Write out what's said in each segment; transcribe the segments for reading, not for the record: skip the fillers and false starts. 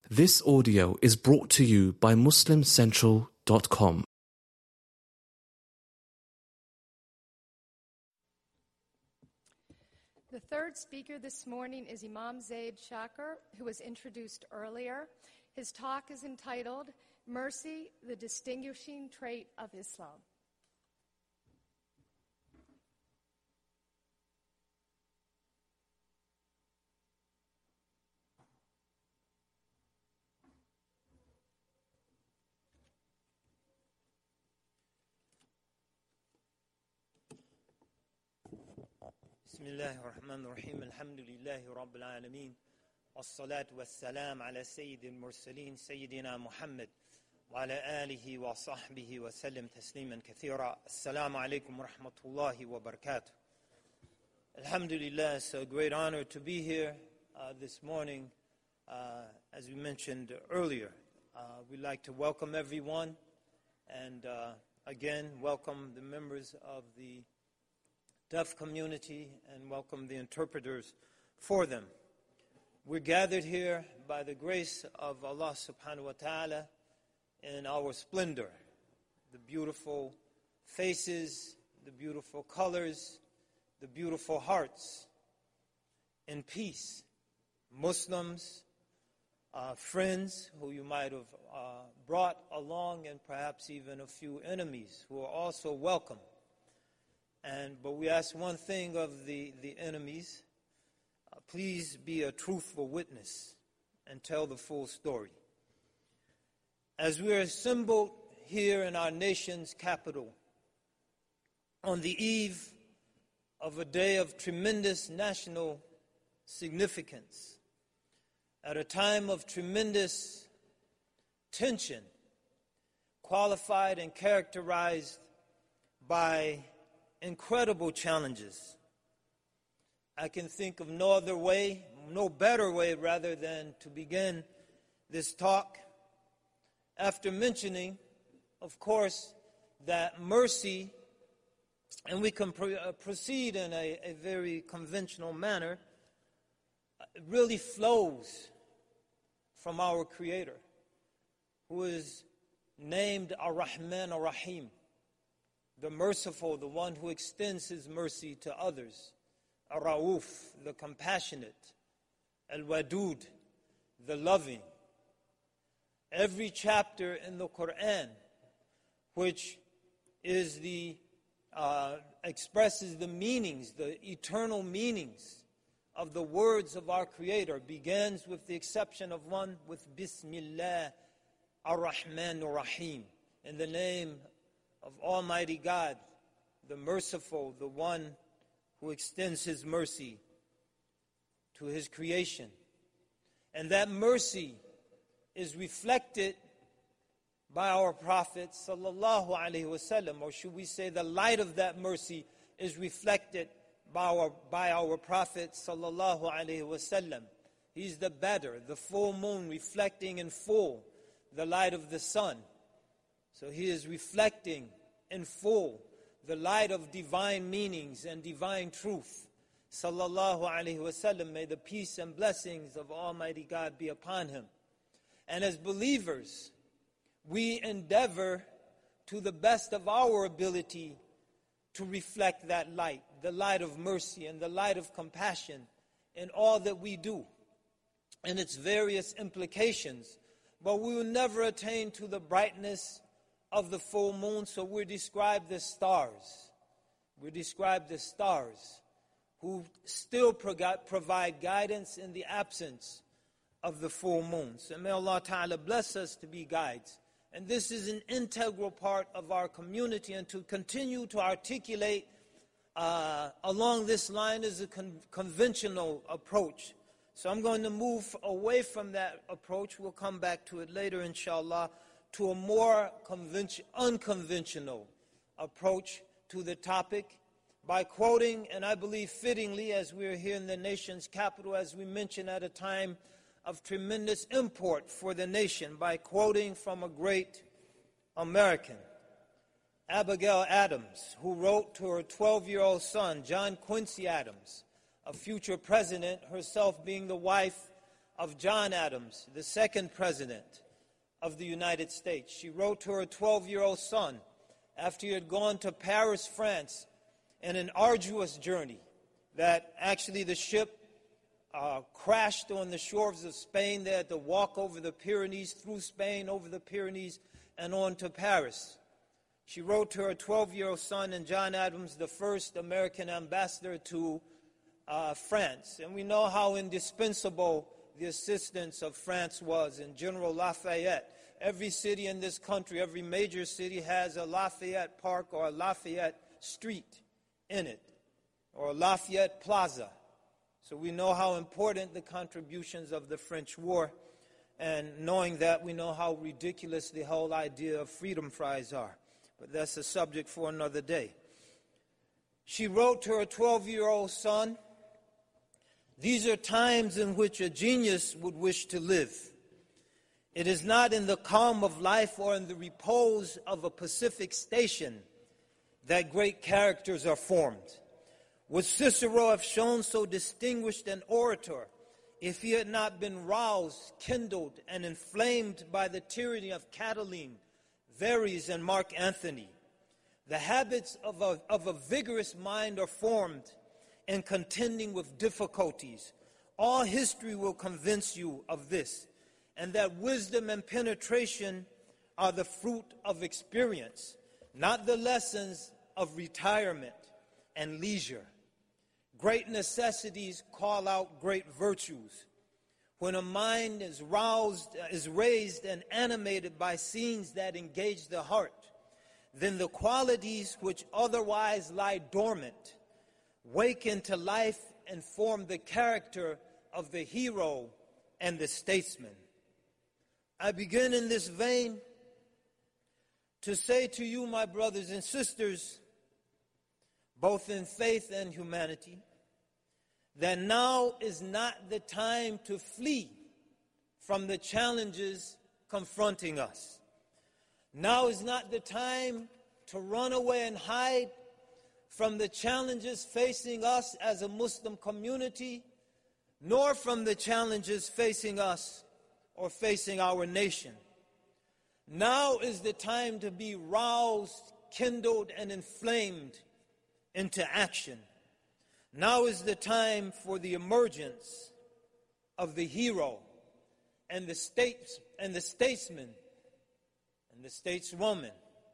This audio is brought to you by MuslimCentral.com. The third speaker this morning is Imam Zaid Shakir, who was introduced earlier. His talk is entitled, Mercy, the Distinguishing Trait of Islam. Bismillahir Rahmanir Rahim. Alhamdulillahi Rabbil Alameen. Wassalatu wassalam ala Sayyidil Mursaleen, Sayyidina Muhammad, wa ala alihi wa sahbihi wa sallam tasliman kathira. Assalamu alaikum wa rahmatullahi wa barakatuh. Alhamdulillah, it's a great honor to be here this morning. As we mentioned earlier, we'd like to welcome everyone and again welcome the members of the deaf community and welcome the interpreters for them. We're gathered here by the grace of Allah subhanahu wa ta'ala in our splendor, the beautiful faces, the beautiful colors, the beautiful hearts, in peace. Muslims, friends who you might have brought along, and perhaps even a few enemies who are also welcome. But we ask one thing of the enemies, please be a truthful witness and tell the full story. As we are assembled here in our nation's capital, on the eve of a day of tremendous national significance, at a time of tremendous tension, qualified and characterized by incredible challenges, I can think of no better way rather than to begin this talk after mentioning, of course, that mercy, and we can proceed in a very conventional manner, really flows from our Creator, who is named Ar-Rahman Ar-Rahim, the merciful, the one who extends his mercy to others. Ar-Rauf, the compassionate. Al-Wadud, the loving. Every chapter in the Quran, which is expresses the meanings, the eternal meanings of the words of our Creator, begins with the exception of one with Bismillah Ar-Rahman Ar-Rahim, in the name of Almighty God, the merciful, the one who extends his mercy to his creation. And that mercy is reflected by our Prophet sallallahu alaihi wasallam, or should we say the light of that mercy is reflected by our Prophet sallallahu alaihi wasallam. He's the Badr, the full moon reflecting in full the light of the sun. So he is reflecting in full the light of divine meanings and divine truth. Sallallahu alaihi wasallam, may the peace and blessings of Almighty God be upon him. And as believers, we endeavor to the best of our ability to reflect that light, the light of mercy and the light of compassion in all that we do and its various implications. But we will never attain to the brightness of the full moon, so we're described as stars. We're described as stars who still provide guidance in the absence of the full moon. So may Allah Ta'ala bless us to be guides. And this is an integral part of our community, and to continue to articulate along this line is a conventional approach. So I'm going to move away from that approach. We'll come back to it later, inshallah, to a more unconventional approach to the topic by quoting, and I believe fittingly, as we're here in the nation's capital, as we mentioned, at a time of tremendous import for the nation, by quoting from a great American, Abigail Adams, who wrote to her 12-year-old son, John Quincy Adams, a future president, herself being the wife of John Adams, the second president of the United States. She wrote to her 12-year-old son after he had gone to Paris, France, in an arduous journey that actually the ship crashed on the shores of Spain. They had to walk over the Pyrenees, through Spain, over the Pyrenees, and on to Paris. She wrote to her 12-year-old son, and John Adams, the first American ambassador to France. And we know how indispensable the assistance of France was, and General Lafayette. Every city in this country, every major city has a Lafayette Park or a Lafayette Street in it, or a Lafayette Plaza. So we know how important the contributions of the French war, and knowing that, we know how ridiculous the whole idea of freedom fries are. But that's a subject for another day. She wrote to her 12-year-old son, "These are times in which a genius would wish to live. It is not in the calm of life or in the repose of a Pacific station that great characters are formed. Would Cicero have shown so distinguished an orator if he had not been roused, kindled, and inflamed by the tyranny of Catiline, Verres, and Mark Antony? The habits of a vigorous mind are formed in contending with difficulties. All history will convince you of this, and that wisdom and penetration are the fruit of experience, not the lessons of retirement and leisure. Great necessities call out great virtues. When a mind is raised and animated by scenes that engage the heart, then the qualities which otherwise lie dormant wake into life and form the character of the hero and the statesman. I begin in this vein to say to you, my brothers and sisters, both in faith and humanity, that now is not the time to flee from the challenges confronting us. Now is not the time to run away and hide from the challenges facing us as a Muslim community, nor from the challenges facing us or facing our nation. Now is the time to be roused, kindled, and inflamed into action. Now is the time for the emergence of the hero and the statesman and the stateswoman,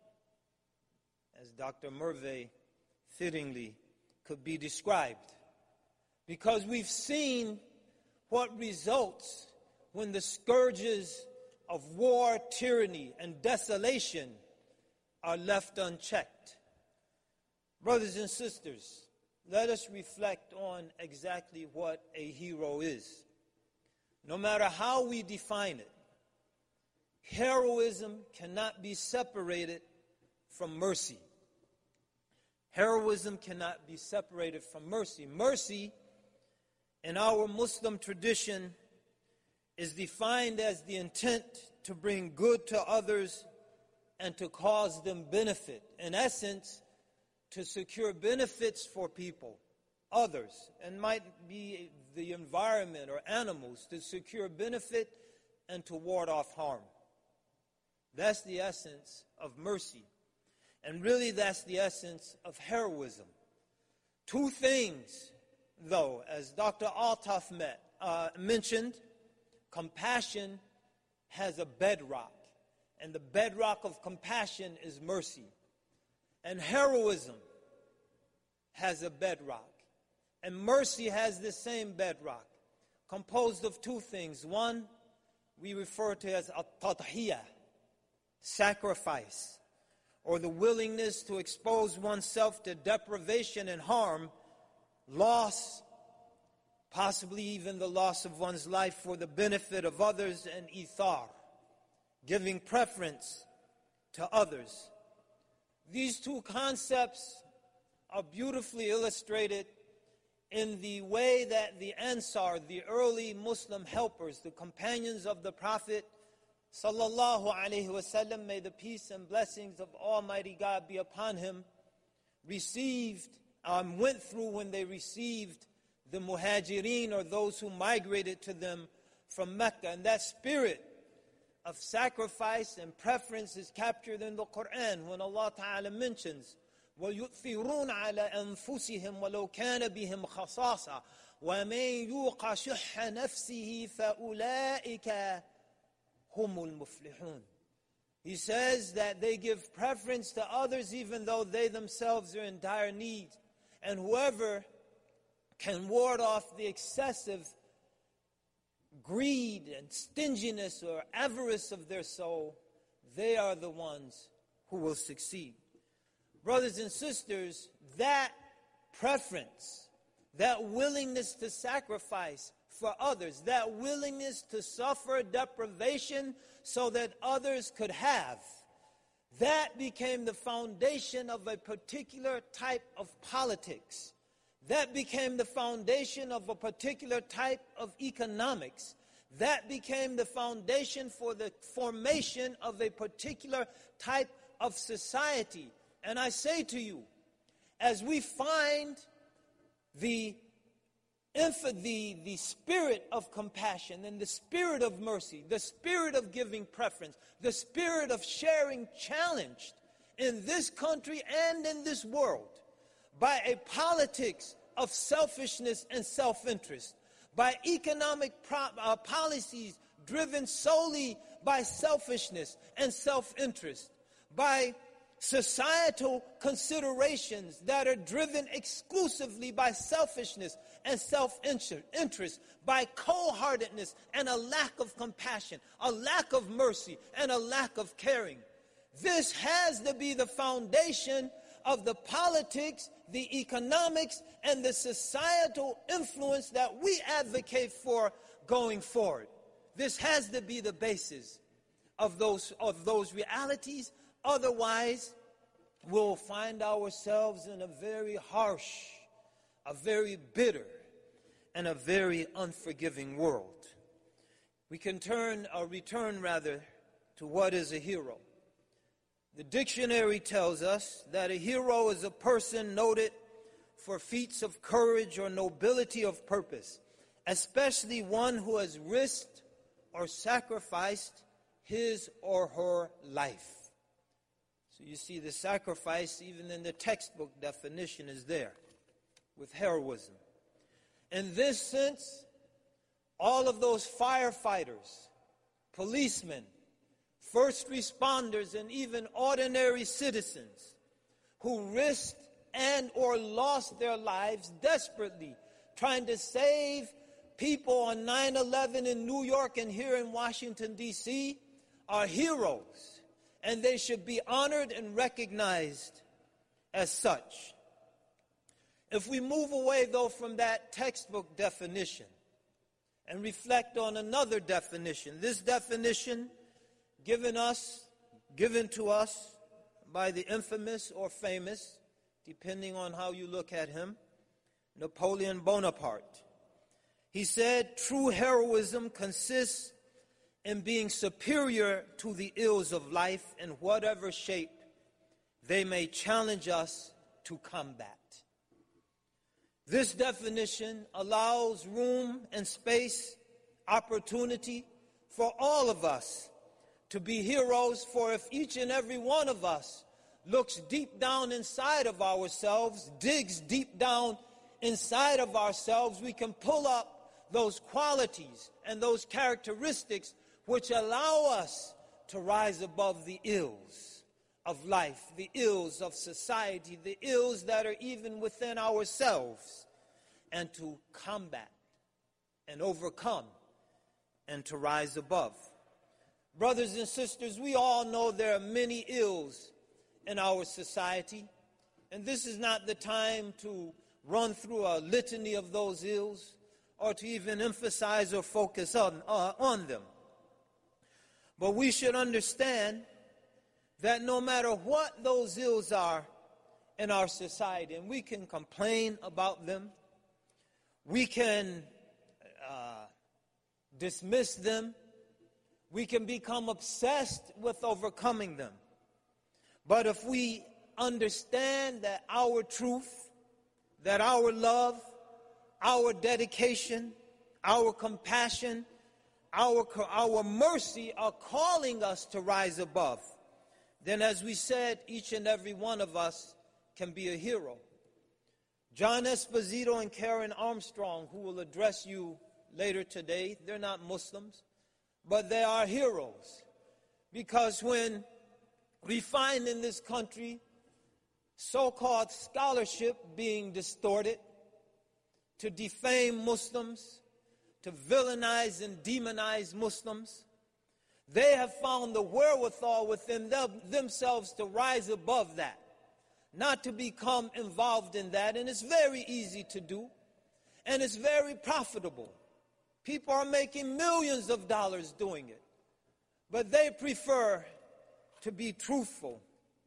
as Dr. Murvey fittingly could be described. Because we've seen what results when the scourges of war, tyranny, and desolation are left unchecked. Brothers and sisters, let us reflect on exactly what a hero is. No matter how we define it, heroism cannot be separated from mercy. Heroism cannot be separated from mercy. Mercy, in our Muslim tradition, is defined as the intent to bring good to others and to cause them benefit. In essence, to secure benefits for people, others, and might be the environment or animals, to secure benefit and to ward off harm. That's the essence of mercy. And really that's the essence of heroism. Two things, though, as Dr. Altaf mentioned, compassion has a bedrock. And the bedrock of compassion is mercy. And heroism has a bedrock. And mercy has the same bedrock, composed of two things. One, we refer to as at-tadhiyah, sacrifice, or the willingness to expose oneself to deprivation and harm, loss, possibly even the loss of one's life for the benefit of others, and ithar, giving preference to others. These two concepts are beautifully illustrated in the way that the Ansar, the early Muslim helpers, the companions of the Prophet sallallahu alaihi wasallam, may the peace and blessings of Almighty God be upon him, went through when they received the muhajirin, or those who migrated to them from Mecca. And that spirit of sacrifice and preference is captured in the Quran when Allah Ta'ala mentions وَيُؤْثِرُونَ عَلَى أَنفُسِهِمْ وَلَوْ كَانَ بِهِمْ خَصَاصَةٌ وَمَنْ يُوقَ شُحَّ نَفْسِهِ فَأُولَئِكَ هُمُ الْمُفْلِحُونَ. He says that they give preference to others even though they themselves are in dire need. And whoever can ward off the excessive greed and stinginess or avarice of their soul, they are the ones who will succeed. Brothers and sisters, that preference, that willingness to sacrifice for others, that willingness to suffer deprivation so that others could have, that became the foundation of a particular type of politics. That became the foundation of a particular type of economics. That became the foundation for the formation of a particular type of society. And I say to you, as we find the spirit of compassion and the spirit of mercy, the spirit of giving preference, the spirit of sharing challenged in this country and in this world by a politics of selfishness and self-interest, by economic policies driven solely by selfishness and self-interest, by societal considerations that are driven exclusively by selfishness and self-interest, by cold-heartedness and a lack of compassion, a lack of mercy and a lack of caring. This has to be the foundation of the politics, the economics, and the societal influence that we advocate for going forward. This has to be the basis of those realities. Otherwise, we'll find ourselves in a very harsh, a very bitter, and a very unforgiving world. We can return to what is a hero. The dictionary tells us that a hero is a person noted for feats of courage or nobility of purpose, especially one who has risked or sacrificed his or her life. So you see the sacrifice, even in the textbook definition, is there with heroism. In this sense, all of those firefighters, policemen, first responders, and even ordinary citizens who risked and or lost their lives desperately trying to save people on 9/11 in New York and here in Washington, D.C. are heroes. And they should be honored and recognized as such. If we move away, though, from that textbook definition and reflect on another definition, this definition given to us by the infamous or famous, depending on how you look at him, Napoleon Bonaparte. He said, true heroism consists in being superior to the ills of life in whatever shape they may challenge us to combat. This definition allows room and space, opportunity for all of us to be heroes, for if each and every one of us looks deep down inside of ourselves, digs deep down inside of ourselves, we can pull up those qualities and those characteristics which allow us to rise above the ills of life, the ills of society, the ills that are even within ourselves, and to combat and overcome and to rise above. Brothers and sisters, we all know there are many ills in our society, and this is not the time to run through a litany of those ills or to even emphasize or focus on them. But we should understand that no matter what those ills are in our society, and we can complain about them, we can dismiss them, we can become obsessed with overcoming them. But if we understand that our truth, that our love, our dedication, our compassion, our mercy are calling us to rise above, then as we said, each and every one of us can be a hero. John Esposito and Karen Armstrong, who will address you later today, they're not Muslims, but they are heroes. Because when we find in this country so-called scholarship being distorted to defame Muslims, to villainize and demonize Muslims, they have found the wherewithal within themselves to rise above that, not to become involved in that. And it's very easy to do, and it's very profitable. People are making millions of dollars doing it, but they prefer to be truthful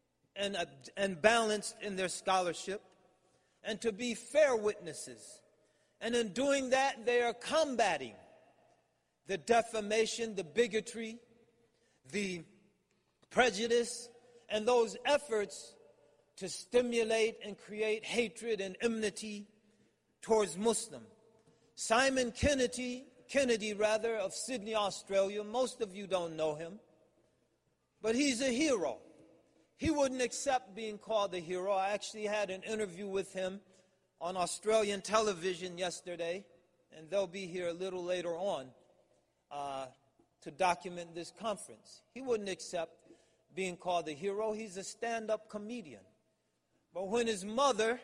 and balanced in their scholarship, and to be fair witnesses. And in doing that, they are combating the defamation, the bigotry, the prejudice, and those efforts to stimulate and create hatred and enmity towards Muslims. Simon Kennedy of Sydney, Australia, most of you don't know him, but he's a hero. He wouldn't accept being called a hero. I actually had an interview with him on Australian television yesterday, and they'll be here a little later on to document this conference. He wouldn't accept being called a hero. He's a stand-up comedian. But when his mother,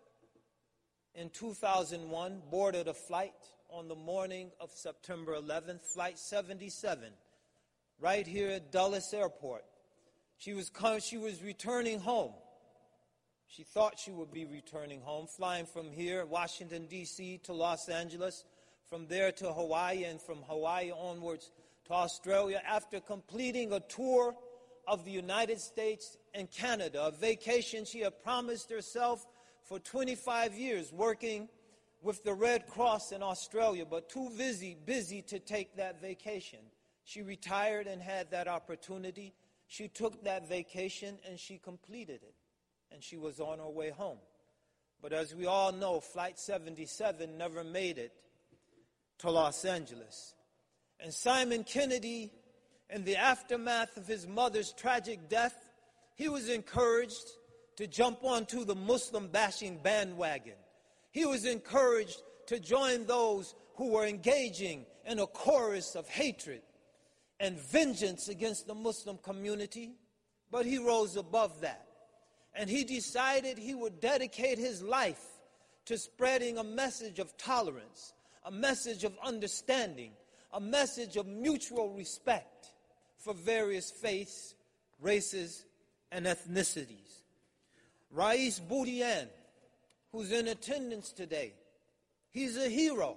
in 2001, boarded a flight on the morning of September 11th, Flight 77, right here at Dulles Airport, she was returning home. She thought she would be returning home, flying from here, Washington, D.C., to Los Angeles, from there to Hawaii, and from Hawaii onwards to Australia, after completing a tour of the United States and Canada, a vacation she had promised herself for 25 years, working with the Red Cross in Australia, but too busy to take that vacation. She retired and had that opportunity. She took that vacation and she completed it, and she was on her way home. But as we all know, Flight 77 never made it to Los Angeles. And Simon Kennedy, in the aftermath of his mother's tragic death, he was encouraged to jump onto the Muslim-bashing bandwagon. He was encouraged to join those who were engaging in a chorus of hatred and vengeance against the Muslim community. But he rose above that, and he decided he would dedicate his life to spreading a message of tolerance, a message of understanding, a message of mutual respect for various faiths, races, and ethnicities. Rais Burian, who's in attendance today, he's a hero.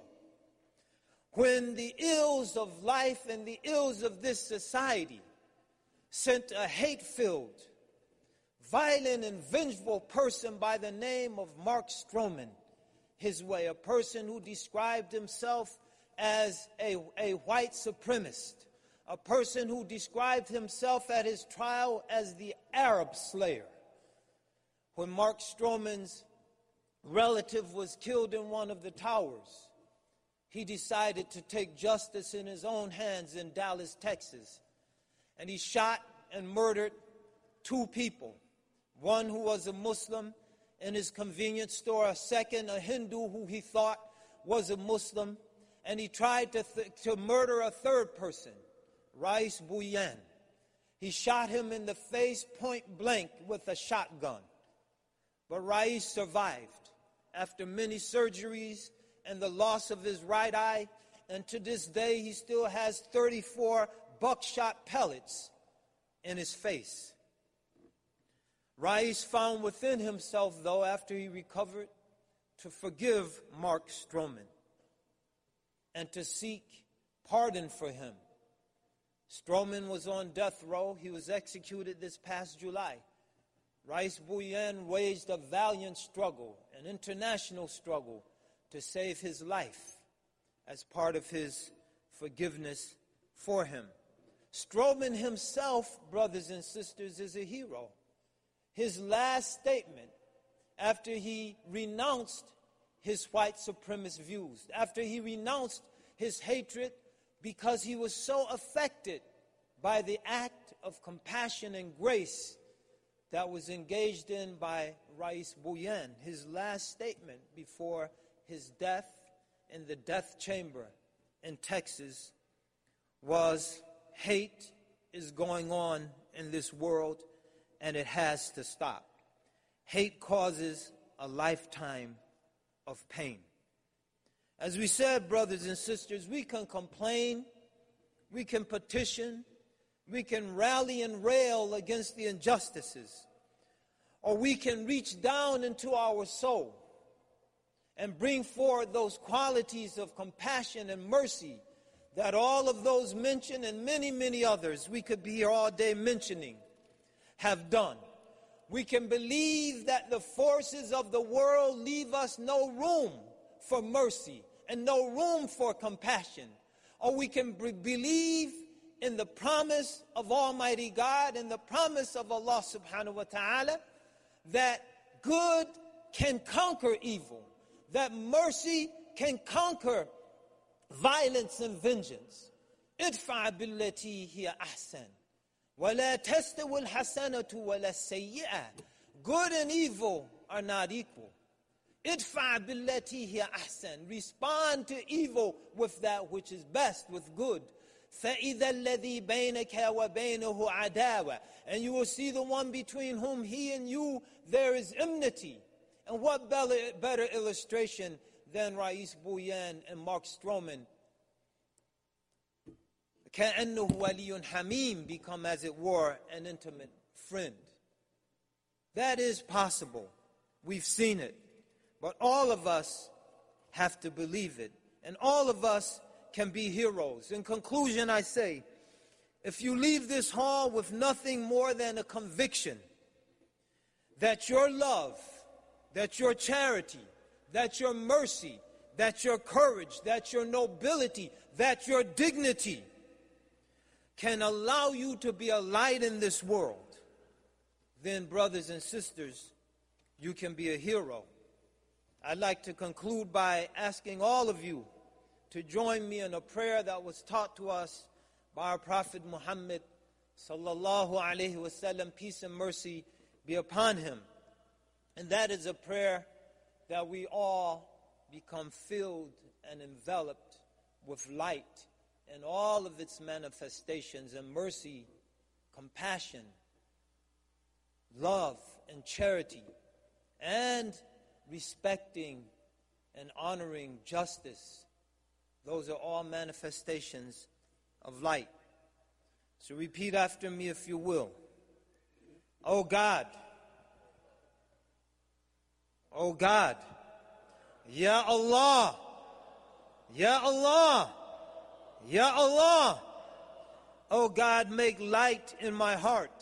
When the ills of life and the ills of this society sent a hate-filled, violent, and vengeful person by the name of Mark Stroman his way, a person who described himself as a white supremacist, a person who described himself at his trial as the Arab slayer. When Mark Stroman's relative was killed in one of the towers, he decided to take justice in his own hands in Dallas, Texas. And he shot and murdered two people, one who was a Muslim in his convenience store, a second, a Hindu who he thought was a Muslim, and he tried to murder a third person, Rais Burian. He shot him in the face point blank with a shotgun. But Rais survived after many surgeries and the loss of his right eye, and to this day he still has 34 buckshot pellets in his face. Rais found within himself, though, after he recovered, to forgive Mark Stroman and to seek pardon for him. Stroman was on death row. He was executed this past July. Rais Burian waged a valiant struggle, an international struggle, to save his life as part of his forgiveness for him. Stroman himself, brothers and sisters, is a hero. His last statement, after he renounced his white supremacist views, after he renounced his hatred because he was so affected by the act of compassion and grace that was engaged in by Rais Bhuiyan. His last statement before his death in the death chamber in Texas was, hate is going on in this world and it has to stop. Hate causes a lifetime of pain. As we said, brothers and sisters, we can complain, we can petition, we can rally and rail against the injustices, or we can reach down into our soul and bring forth those qualities of compassion and mercy that all of those mentioned and many, many others we could be here all day mentioning have done. We can believe that the forces of the world leave us no room for mercy and no room for compassion. Or we can believe in the promise of Almighty God and the promise of Allah subhanahu wa ta'ala that good can conquer evil, that mercy can conquer violence and vengeance. Idfa billati hiya ahsan wala tastawi alhasanatu wala sayyi'a. Good and evil are not equal. Idfa billati hiya ahsan. Respond to evil with that which is best, with good. فَإِذَا الَّذِي بَيْنَكَ وَبَيْنَهُ عَدَاوَةٌ. And you will see the one between whom he and you there is enmity. And what better illustration than Rais Bhuiyan and Mark Stroman? كَأَنَّهُ وَلِيٌّ حَمِيمٌ, become as it were an intimate friend. That is possible. We've seen it. But all of us have to believe it. And all of us can be heroes. In conclusion, I say, if you leave this hall with nothing more than a conviction that your love, that your charity, that your mercy, that your courage, that your nobility, that your dignity can allow you to be a light in this world, then, brothers and sisters, you can be a hero. I'd like to conclude by asking all of you to join me in a prayer that was taught to us by our Prophet Muhammad sallallahu alaihi wasallam, peace and mercy be upon him. And that is a prayer that we all become filled and enveloped with light in all of its manifestations, and mercy, compassion, love and charity, and respecting and honoring justice. Those are all manifestations of light. So repeat after me if you will. Oh God, oh God, Ya Allah, Ya Allah, Ya Allah. Oh God, make light in my heart.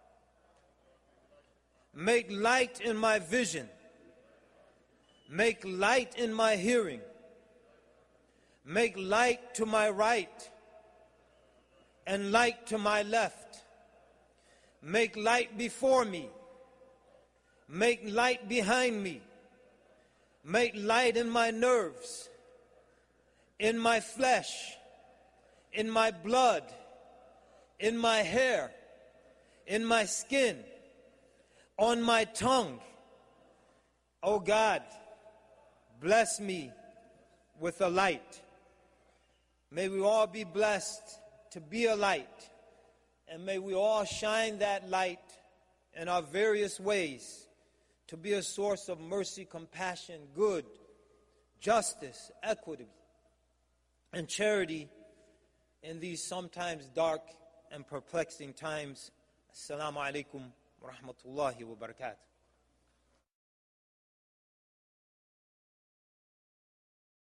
Make light in my vision. Make light in my hearing. Make light to my right and light to my left. Make light before me. Make light behind me. Make light in my nerves, in my flesh, in my blood, in my hair, in my skin, on my tongue. Oh God, bless me with a light. May we all be blessed to be a light, and may we all shine that light in our various ways to be a source of mercy, compassion, good, justice, equity, and charity in these sometimes dark and perplexing times. Assalamu alaikum wa rahmatullahi wa barakatuh.